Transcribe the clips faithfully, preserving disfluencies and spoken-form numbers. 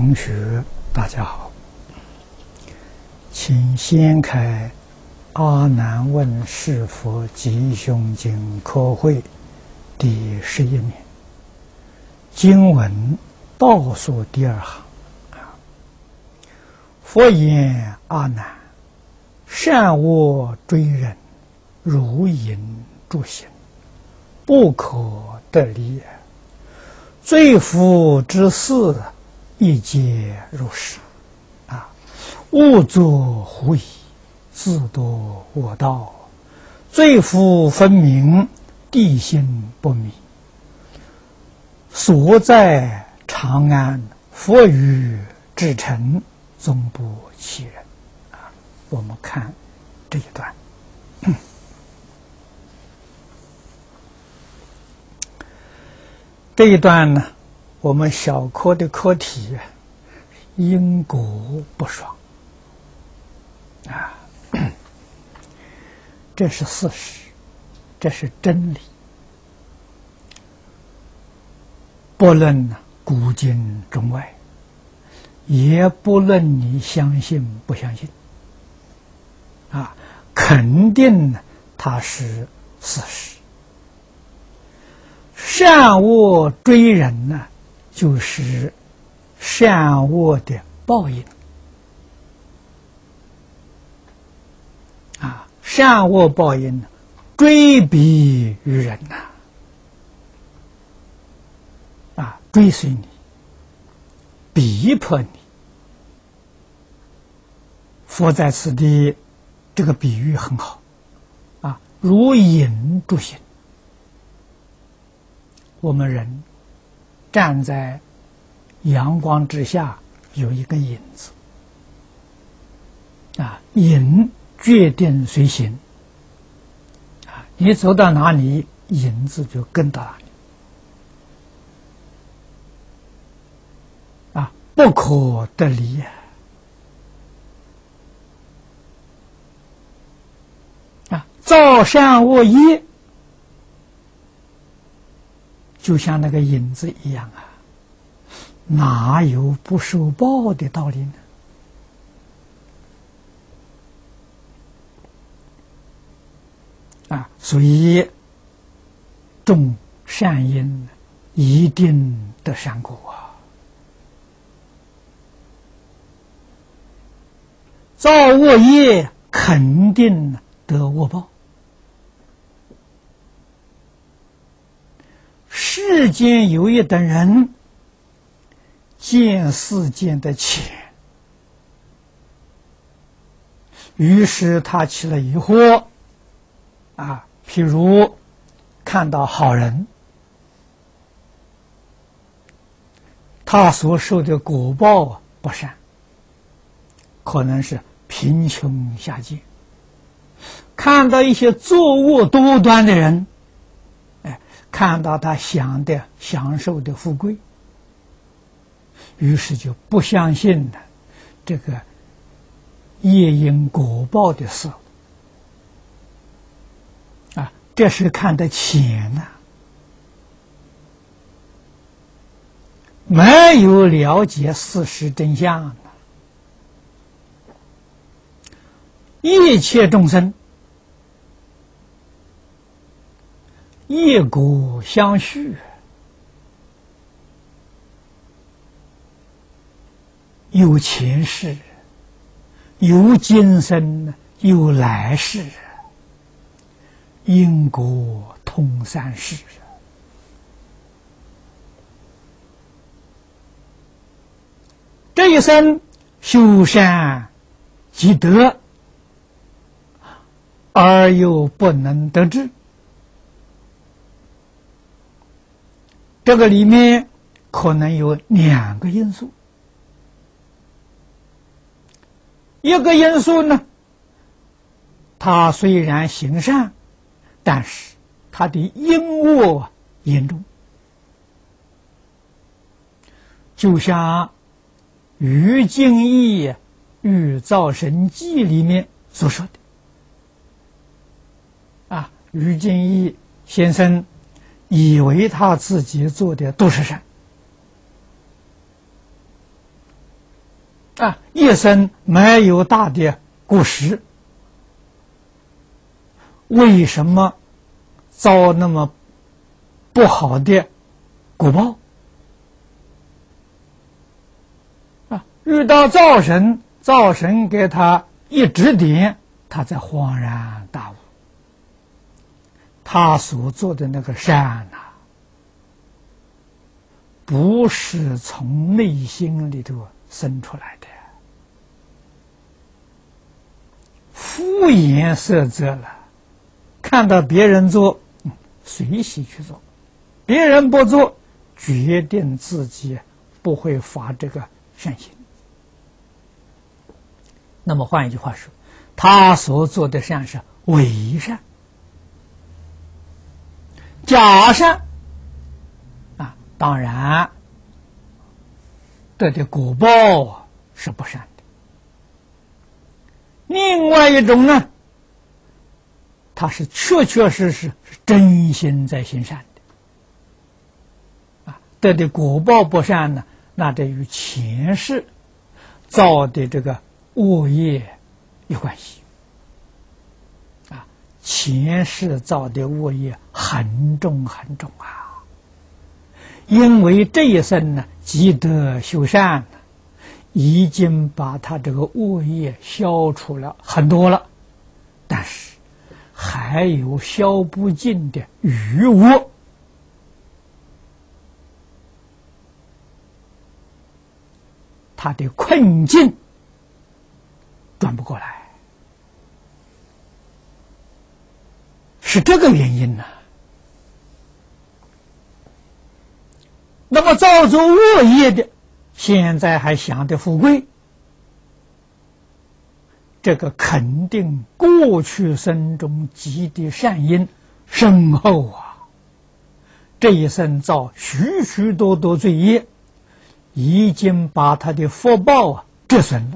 同学，大家好，请掀开《阿难问是佛吉凶经》科会第十一面，经文倒数第二行。佛言：阿难，善恶追人，如影诸形，不可得离也。罪福之事，亦皆如是。啊，勿作狐疑，自堕恶道。罪福分明，地心不明。所在长安，佛语至诚，终不欺人。啊，我们看这一段。这一段呢，我们小科的课题因果不爽啊，这是事实，这是真理，不论古今中外，也不论你相信不相信啊，肯定它是事实。善恶追人呢，就是善恶的报应啊！善恶报应追逼于人呐，啊，追随你，逼迫你。佛在此地这个比喻很好啊，如影诸形。我们人站在阳光之下，有一个影子啊，影决定随形啊，你走到哪里，影子就跟到哪里啊，不可得离啊，造善恶业就像那个影子一样啊，哪有不受报的道理呢？啊，所以种善因一定得善果啊，造恶业肯定得恶报。世间有一等人见世间的浅，于是他起了疑惑啊，譬如看到好人，他所受的果报不善，可能是贫穷下贱；看到一些作恶多端的人，看到他享的享受的富贵，于是就不相信了这个业因果报的事啊，这是看得浅呐、啊，没有了解事实真相啊。一切众生业果相续，有前世，有今生，有来世，因果通三世。这一生修善积德，而又不能得志，这个里面可能有两个因素。一个因素呢，他虽然行善，但是他的因恶严重，就像《于敬义《与造神记》里面所说的啊，于敬义先生以为他自己做的都是善， 啊，一生没有大的过失，为什么遭那么不好的果报？啊，遇到灶神，灶神给他一指点，他才恍然大悟，他所做的那个善呐、啊，不是从内心里头生出来的，敷衍塞责了。看到别人做，嗯，随喜去做；别人不做，决定自己不会发这个善心。那么换一句话说，他所做的善是伪善、假善啊，当然得的果报是不善的。另外一种呢，他是确确实实是真心在行善的啊，得的果报不善呢，那这与前世造的这个恶业有关系啊，前世造的恶业很重很重啊，因为这一生呢积德修善，已经把他这个恶业消除了很多了，但是还有消不尽的余恶，他的困境转不过来，是这个原因呢、啊。那么造作恶业的，现在还想着富贵，这个肯定过去生中积的善因深厚啊，这一生造许许多多罪业，已经把他的福报啊折损了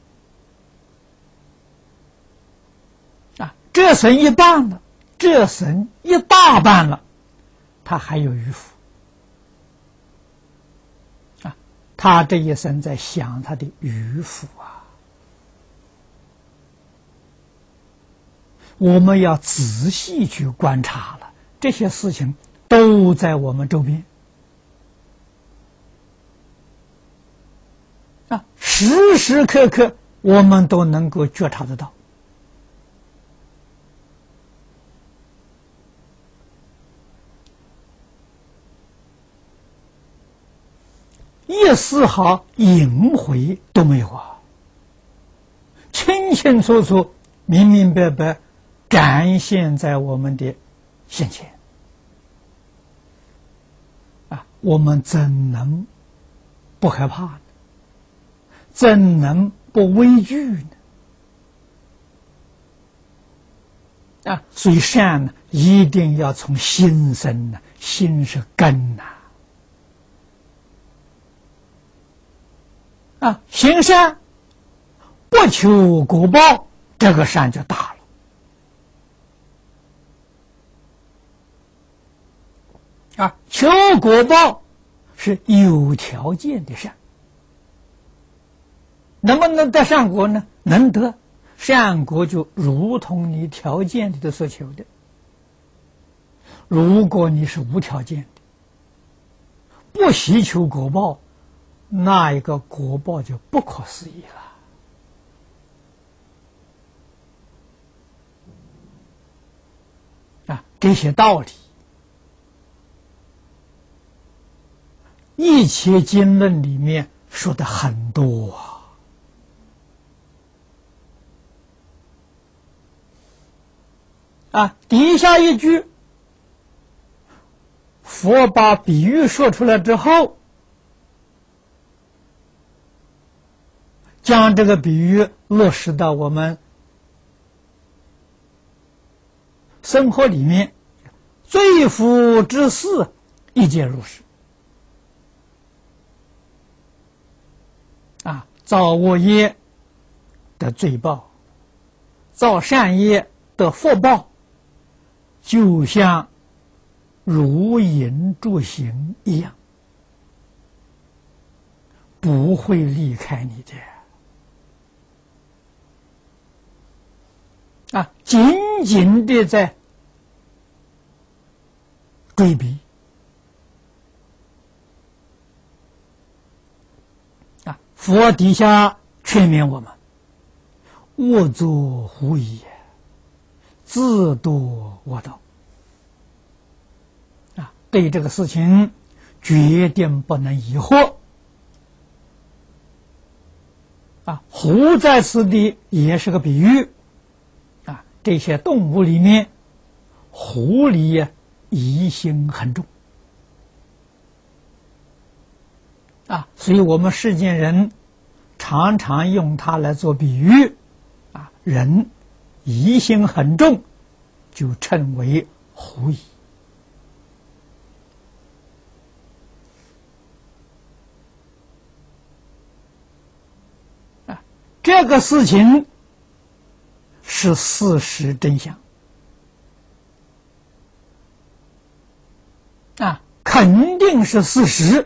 啊，折损一半了，折损一大半了，他还有余福啊，他这一生在想他的余福啊。我们要仔细去观察了，这些事情都在我们周边啊，时时刻刻我们都能够觉察得到。一丝毫隐晦都没有啊，清清楚楚、明明白白展现在我们的现前啊，我们怎能不害怕呢？怎能不畏惧呢？啊，所以善呢，一定要从心生呢，心是根呐。啊，行善不求果报，这个善就大了。啊，求果报是有条件的善，能不能得善果呢？能得，善果就如同你条件里的所求的。如果你是无条件的，不希求果报，那一个果报就不可思议了。啊，这些道理一切经论里面说的很多啊，啊，底下一句，佛把比喻说出来之后，将这个比喻落实到我们生活里面，罪福之事一皆如是。啊，造恶业的罪报，造善业的福报，就像如影诸形一样，不会离开你的。 啊，紧紧的在追逼啊！佛底下劝勉我们：勿作狐疑，自度我道。啊，对这个事情决定不能疑惑。啊，狐在此地也是个比喻。啊，这些动物里面，狐狸呀疑心很重。啊，所以我们世间人常常用它来做比喻。啊，人疑心很重，就称为狐疑。啊，这个事情是事实真相。啊，肯定是事实。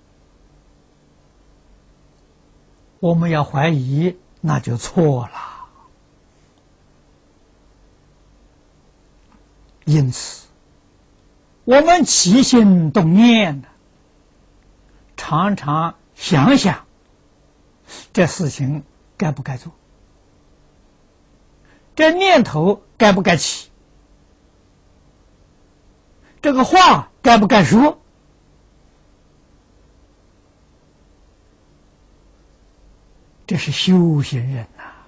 我们要怀疑，那就错了。因此，我们起心动念的，常常想想，这事情该不该做，这念头该不该起，这个话该不该说。这是修行人呐、啊，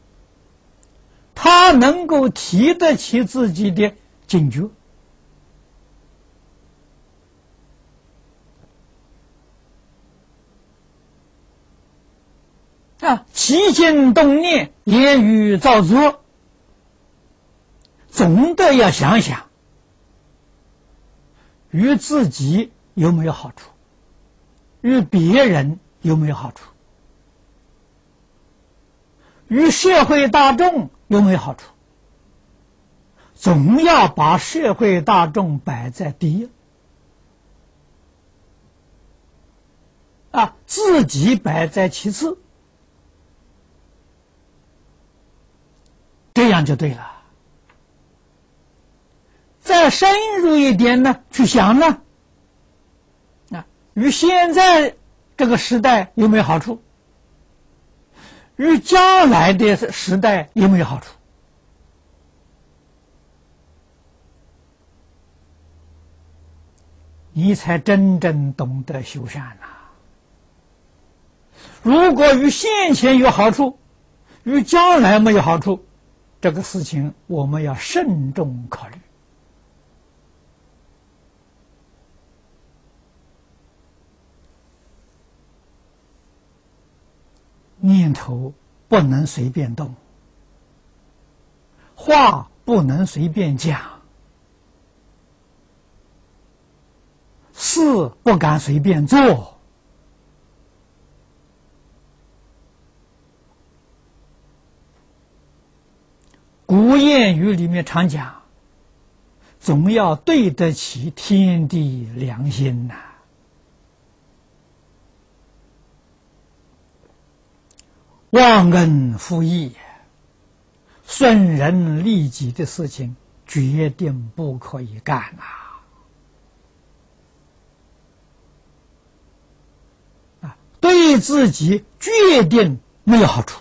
他能够提得起自己的警觉。啊，起心动念，言语造作，总得要想想，与自己有没有好处，与别人有没有好处，与社会大众有没有好处？总要把社会大众摆在第一，啊，自己摆在其次，这样就对了。再深入一点呢，去想呢，啊，与现在这个时代有没有好处？与将来的时代有没有好处？你才真正懂得修善呐、啊。如果与现前有好处，与将来没有好处，这个事情我们要慎重考虑。念头不能随便动，话不能随便讲，事不敢随便做。古谚语里面常讲，总要对得起天地良心呐、啊。忘恩负义、损人利己的事情，决定不可以干啊！啊，对自己决定没有好处。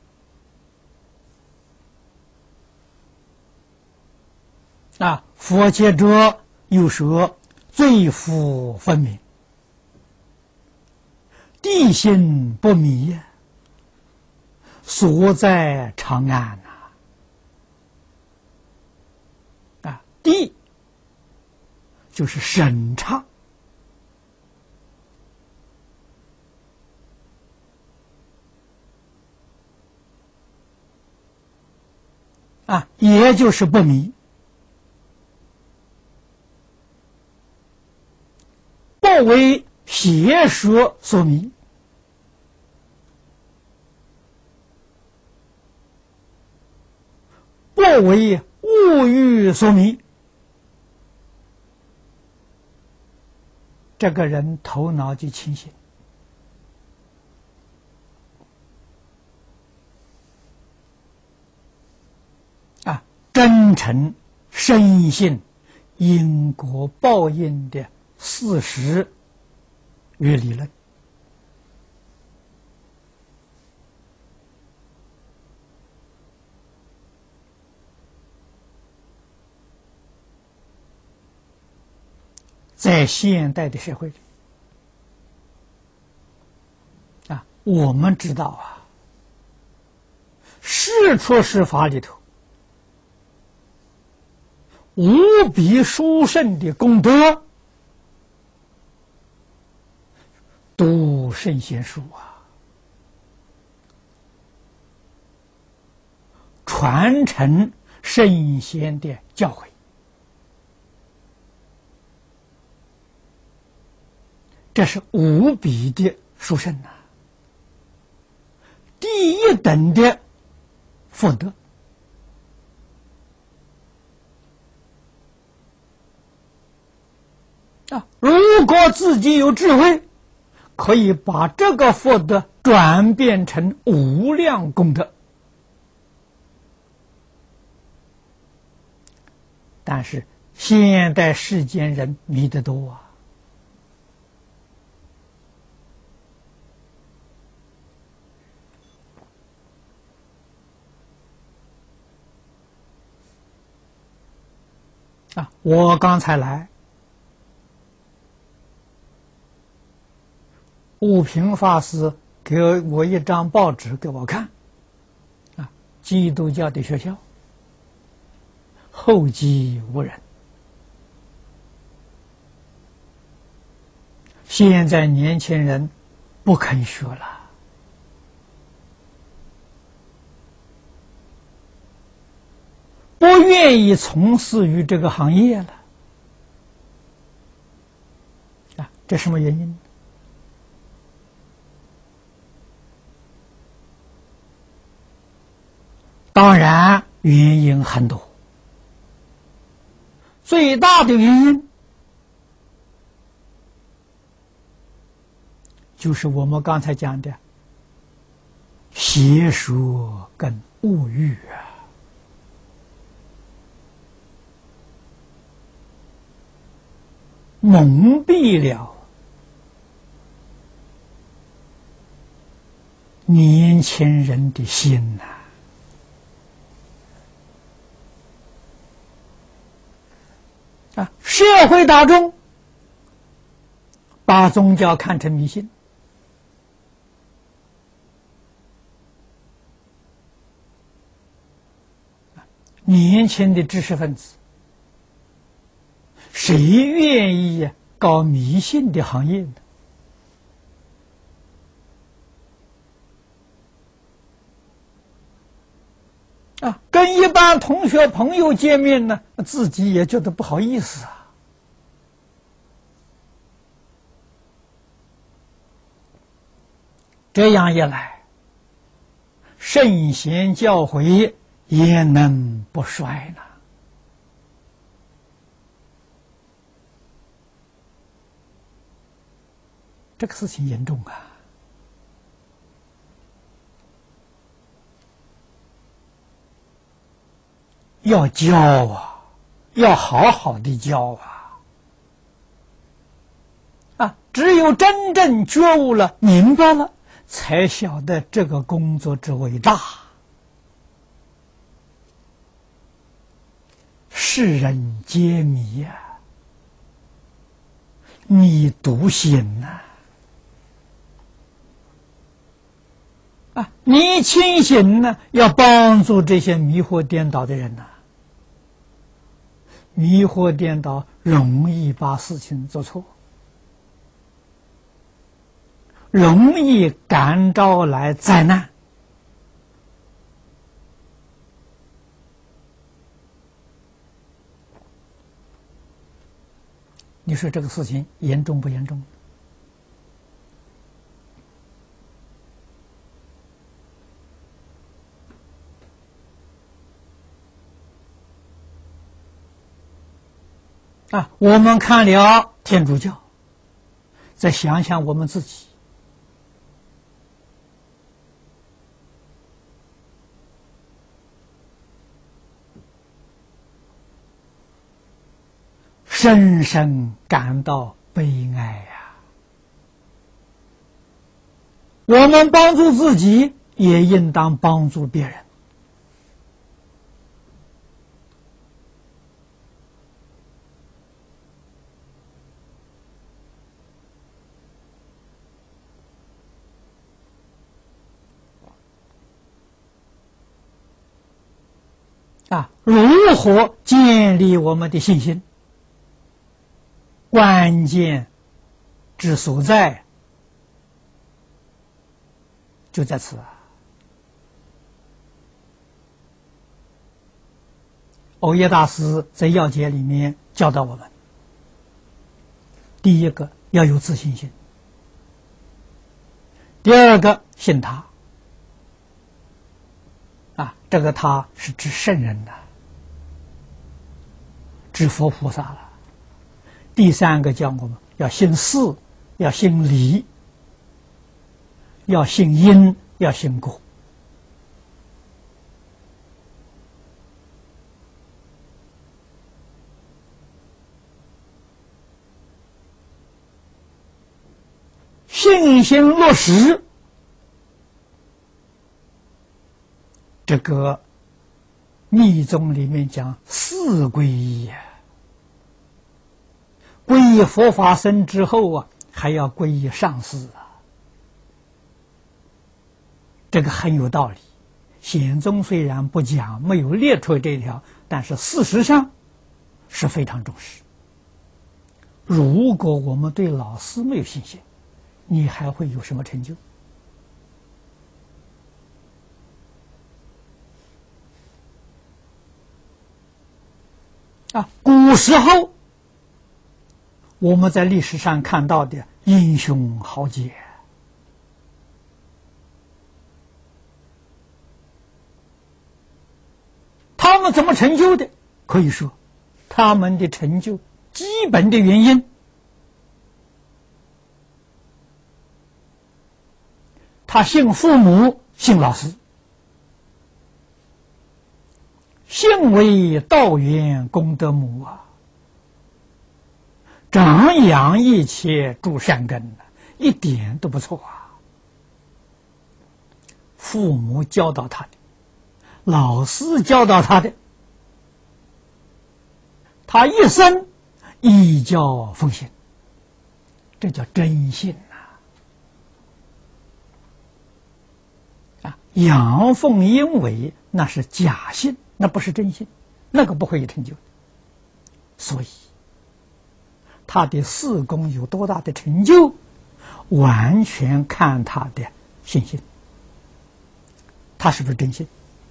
啊，佛接着又说：“罪福分明，地心不迷呀。”所在长安呐、啊，啊，地就是审查，啊，也就是不迷，不为邪说所迷。不为物欲所迷，这个人头脑就清醒。啊， 真诚深信因果报应的事实与理论。在现代的社会里，啊，我们知道啊，世出世法里头无比殊胜的功德，读圣贤书啊，传承圣贤的教诲。这是无比的殊胜呐、啊，第一等的福德啊！如果自己有智慧，可以把这个福德转变成无量功德。但是现代世间人迷得多啊。啊！我刚才来，悟平法师给我一张报纸给我看，啊，基督教的学校后继无人，现在年轻人不肯学了。不愿意从事于这个行业了，啊，这什么原因？当然原因很多，最大的原因就是我们刚才讲的邪说跟物欲啊。蒙蔽了年轻人的心呐、啊！啊，社会大众把宗教看成迷信，年轻的知识分子。谁愿意搞迷信的行业呢？啊，跟一般同学朋友见面呢，自己也觉得不好意思啊。这样一来，圣贤教诲也能不衰呢。这个事情严重啊！要教啊，要好好的教啊！啊，只有真正觉悟了、明白了，才晓得这个工作之伟大。世人皆迷呀、啊，你独醒呐！啊，你清醒呢，要帮助这些迷惑颠倒的人呐、啊。迷惑颠倒，容易把事情做错，容易感招来灾难。你说这个事情严重不严重？啊，我们看了天主教，再想想我们自己， 深深感到悲哀呀！我们帮助自己，也应当帮助别人。啊，如何建立我们的信心？关键之所在就在此啊！藕益大师在要解里面教导我们：第一个要有自信心，第二个信他。啊，这个他是指圣人的，指佛菩萨了。第三个叫我们要信事，要信理，要信因，要信果。信心落实，这个密宗里面讲四皈依呀。皈依佛法僧之后啊，还要皈依上师啊，这个很有道理。显宗虽然不讲，没有列出这条，但是事实上是非常重视。如果我们对老师没有信心，你还会有什么成就？啊，古时候我们在历史上看到的英雄豪杰，他们怎么成就的？可以说，他们的成就基本的原因，他信父母，信老师，信为道源功德母啊。长养一切诸善根，一点都不错啊！父母教导他的，老师教导他的，他一生依教奉行，这叫真信呐！啊，阳奉阴违那是假信，那不是真信，那个不会有成就。所以他的事功有多大的成就，完全看他的信心，他是不是真信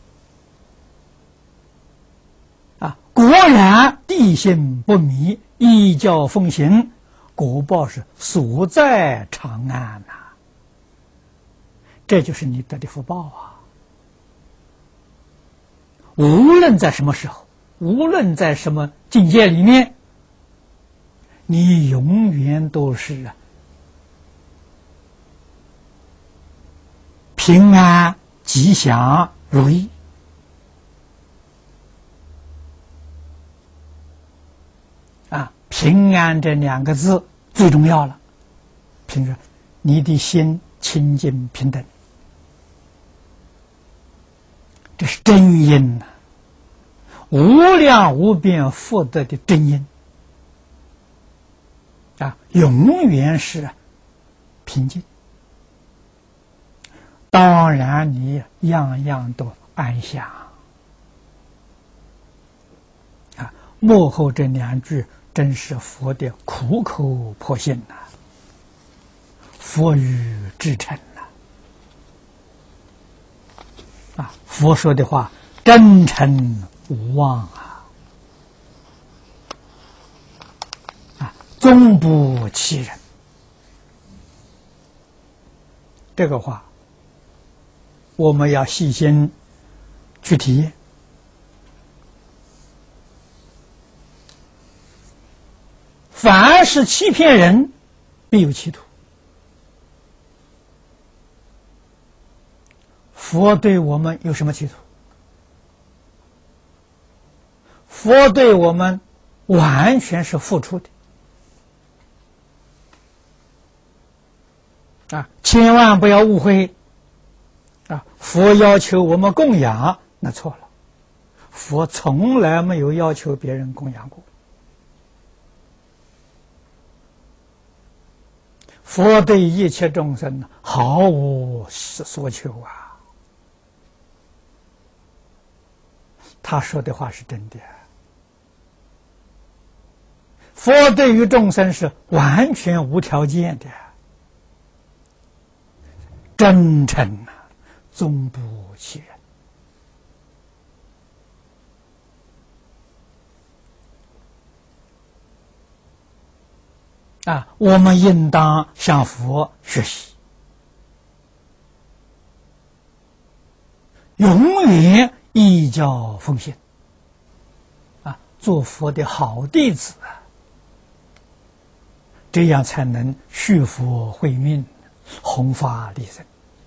啊？果然地心不迷，依教奉行，果报是所在长安呐、啊！这就是你得的福报啊！无论在什么时候，无论在什么境界里面，你永远都是平安、吉祥、如意啊！平安这两个字最重要了。平时你的心清净平等，这是真因呐、啊，无量无边福德的真因。啊，永远是平静。当然，你样样都安详。啊，幕后这两句真是佛的苦口婆心呐、啊，佛语至诚呐。啊，佛说的话真诚无妄啊。终不欺人，这个话我们要细心去体验。凡是欺骗人，必有企图。佛对我们有什么企图？佛对我们完全是付出的啊！千万不要误会啊！佛要求我们供养，那错了。佛从来没有要求别人供养过。佛对一切众生毫无所求啊！他说的话是真的。佛对于众生是完全无条件的，真诚啊，终不欺人。啊，我们应当向佛学习，永远依教奉行，啊，做佛的好弟子啊，这样才能续佛慧命，弘法利生。